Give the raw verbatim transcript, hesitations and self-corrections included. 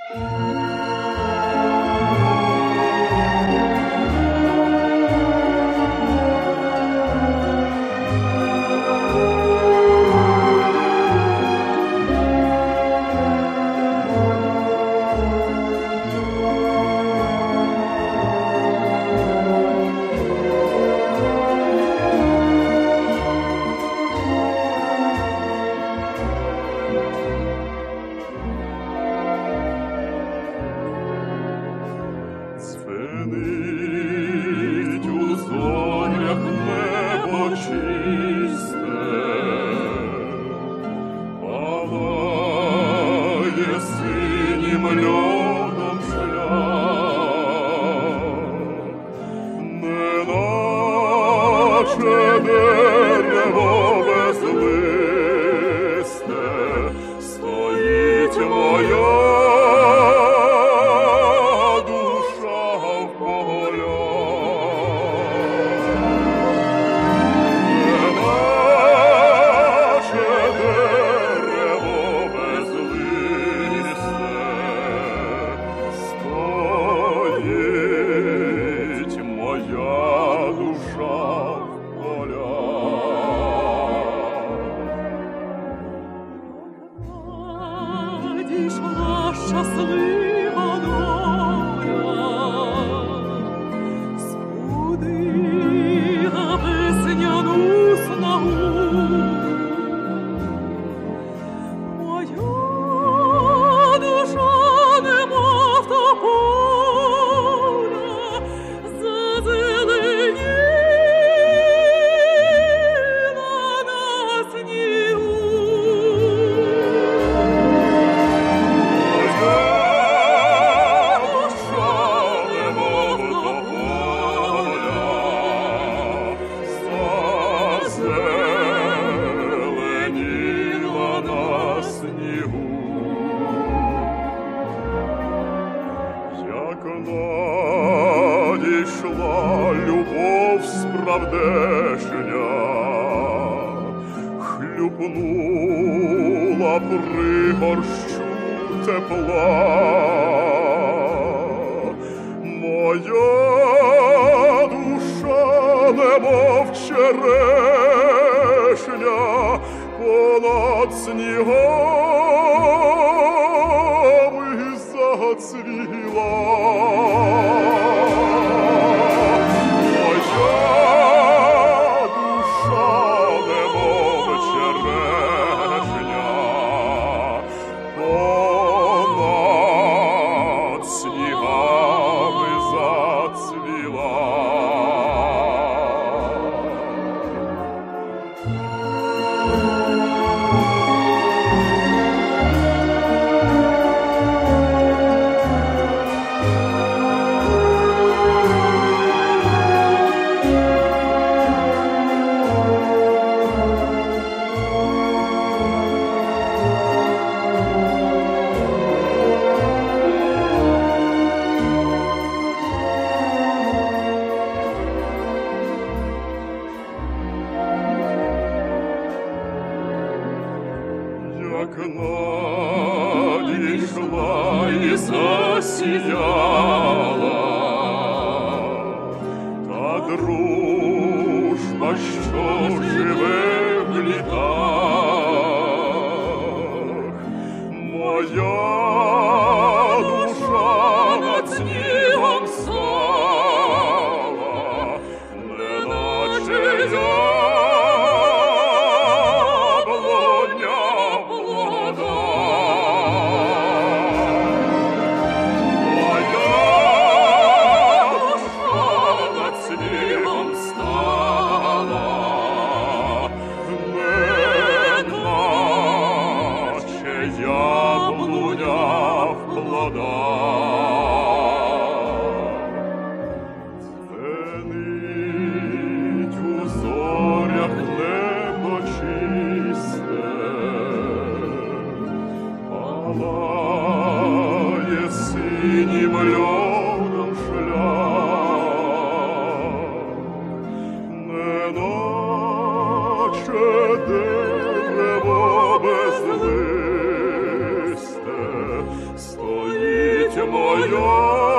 Дзвенить у зорях небо чисте, палає синім льодом шлях, неначе дерево безлисте, стоїть моя Дійшла щаслива доля, збудила весняну снагу. Моя душа, немов тополя, зазеленіла на снігу. Як надійшла любов справдешня, хлюпнула пригорщу тепла, моя душа, немов черешня, понад снігами зацвіла. Моя душа, немов черешня, понад снігами зацвіла. Як надійшла і засіяла та дружба, що живе в літах, моя душа над снігом стала, неначе яблуня молода. Моя душа над снігом стала, неначе яблуня в плодах. Дзвенить у зорях небо чисте, палає синім льодом шлях, неначе дерево безлисте, стоїть стоїть моя